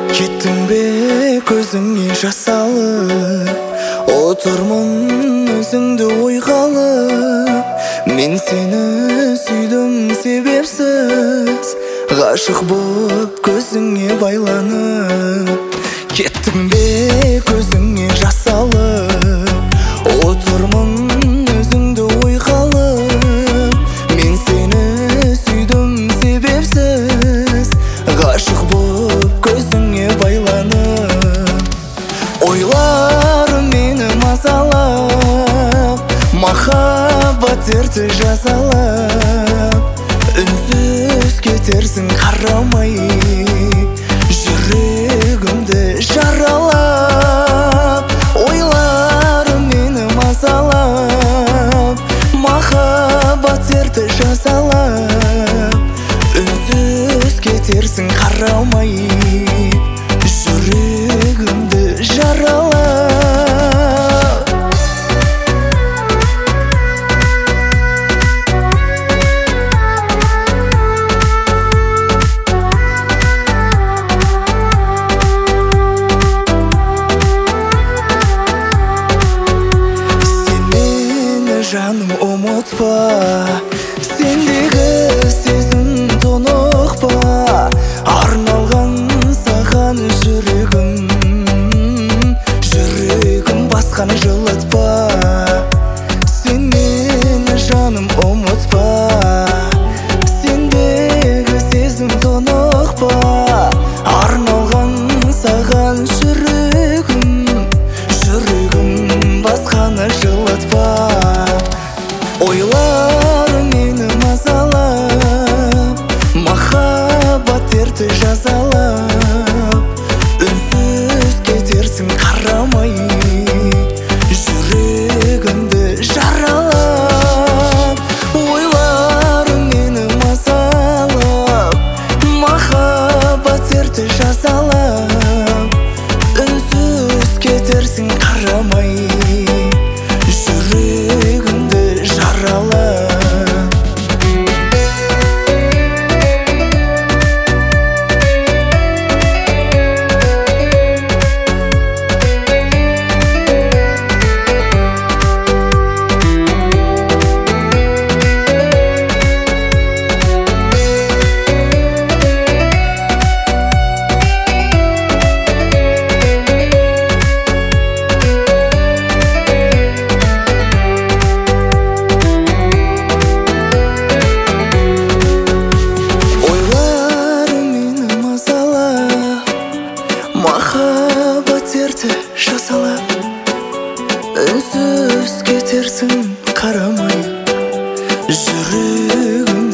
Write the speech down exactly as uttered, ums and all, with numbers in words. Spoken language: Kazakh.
Кеттің бе көзіңе жас алып, отырмын өзіңді ойға алып. Мен сені сүйдім себепсіз, ғашық боп көзіңе байланып. Кеттің бе көзіңе жас алып, отырмын өзіңді ойға алып. Мен сені сүйдім себепсіз, ғашық боп көзіңе байланып. Ойларым мені мазалап, махаббат дерті жазалап. Үнсіз кетерсің қарамай, жүрегімді жаралап. Ойларым мені мазалап, махаббат дерті жазалап. Үнсіз кетерсің қарамай, жүрегімді жаралап. Жаным ұмытпа, сендегі сезім тонықпа. Арналған саған жүрегім, жүрегім басқаны жылытпа. Сен мені жаным ұмытпа, сендегі сезім тонықпа. Арналған саған жүрегім, жүрегім басқаны жылытпа. Ойларым мені мазалап, махаббат дерті жазалап. Үнсіз кетерсің қарамай, жүрегімді жаралап. Ойларым мені мазалап, махаббат дерті жазалап. Үнсіз кетерсің қарамай, жүрегімді жаралап. Махаббат дерті жазалап. Үнсіз кетерсің қарамай, жүрегім